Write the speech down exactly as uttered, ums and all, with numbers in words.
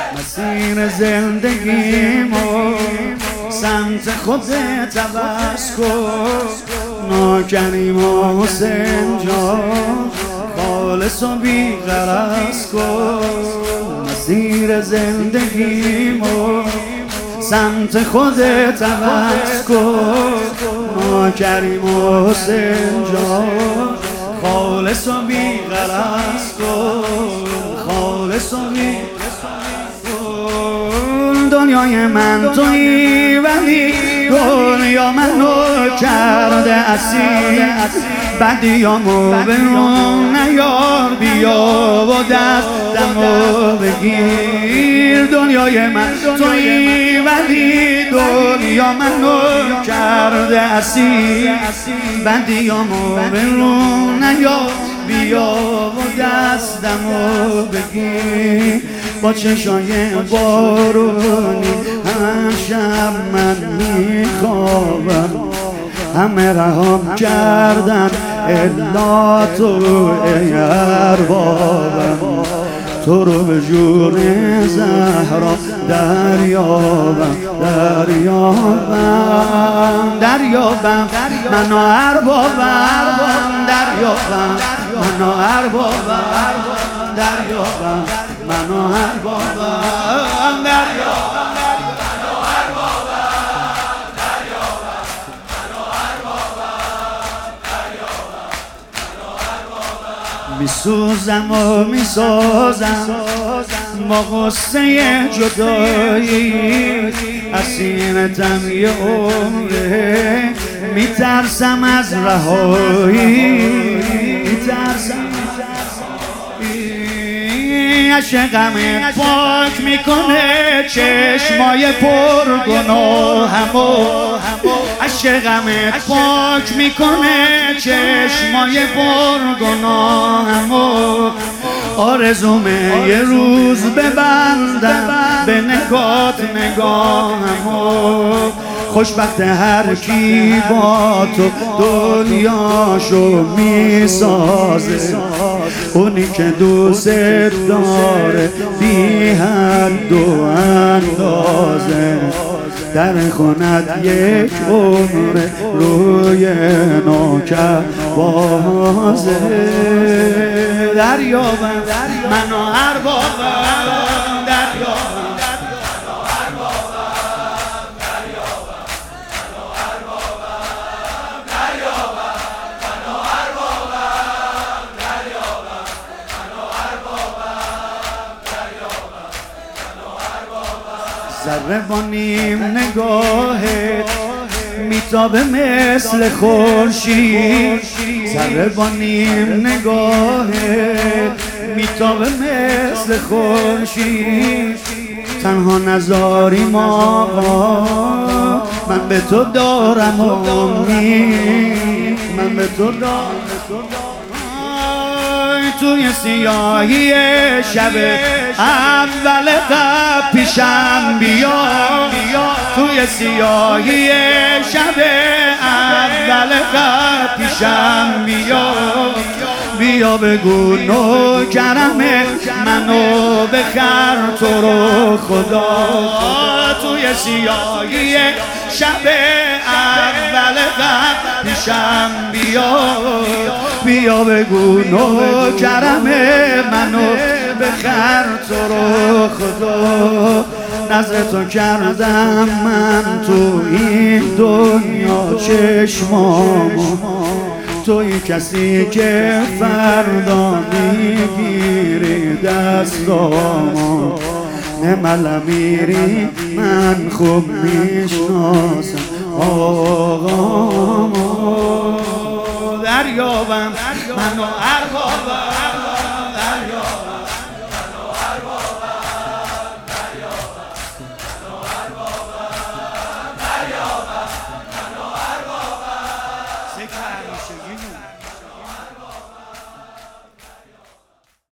مسیر زندگیمو سمت خودت عوض کن، ناکریم و حسین جان خالص و بی‌غرض کن. مسیر زندگیمو سمت خودت عوض کن، ناکریم و حسین جان خالص و بی‌غرض کن، خالص و بی‌غرض کن. دنیای من تویی ولی دنیا منو کرده اسیر، بدیامو به اون نیار، بیا و دستمو بگیر. دنیای من تویی ولی دنیا منو کرده اسیر، بدیامو به اون نیار، بیا و دستمو بگیر. با چشای بارونی هر شب من میخوابم، همه رهام کردن الا تو ای اربابم. تو رو به جور زهرا دریابم، دریابم، دریابم منو اربابم، دریابم منو اربابم، دریابم منو اربابم، دریابم میسوزم و میسازم با غصه جدایی، اسیرتم یه عمره، میترسم از رهایی، میترسم عشقمت پاک میکنه چشمای پر گناهمو، عشقمت پاک میکنه چشمای پر گناهمو. آرزومه یه روز ببندم به نگات نگاهمو. خوشبخت هر کی با تو دنیاشو میسازه، اونی که دوست داره بی حد و اندازه. در خونت یک عمر روی نوکر بازه، دریابم منو اربابم، دریابم ذره با نیم نگاهت میتابه مثل خورشید، ذره با نیم نگاهت میتابه مثل خورشید. تنها نذاریم آقا من به تو دارم امید، من به تو دارم. توی سیاهی شب اول قبل پیشم بیا، توی سیاهی شب اول قبل پیشم بیا، بیا بگو نوکرم منو بخر تو رو خدا. توی سیاهی شب اول قبل پیشم بیا، بیا بگو نوکرم منو بخر تو رو خدا. نظر تو کردم من تو این دنیا چشمامو، توی کسی که فردا میگیری دستامو. نمال میری من خوب میشناسم آقامو، دریابم منو اربابم.